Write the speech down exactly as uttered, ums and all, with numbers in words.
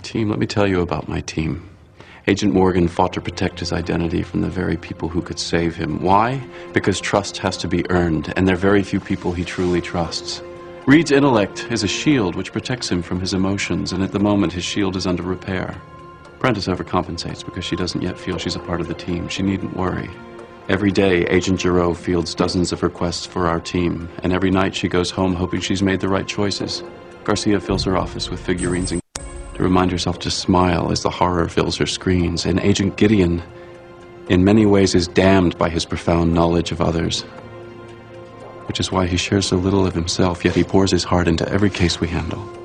team, let me tell you about my team. Agent Morgan fought to protect his identity from the very people who could save him. Why? Because trust has to be earned, and there are very few people he truly trusts. Reed's intellect is a shield which protects him from his emotions, and at the moment his shield is under repair. Prentice overcompensates because she doesn't yet feel she's a part of the team. She needn't worry. Every day, Agent Giraud fields dozens of requests for our team, and every night she goes home hoping she's made the right choices. Garcia fills her office with figurines and to remind herself to smile as the horror fills her screens. And Agent Gideon, in many ways, is damned by his profound knowledge of others, which is why he shares so little of himself, yet he pours his heart into every case we handle.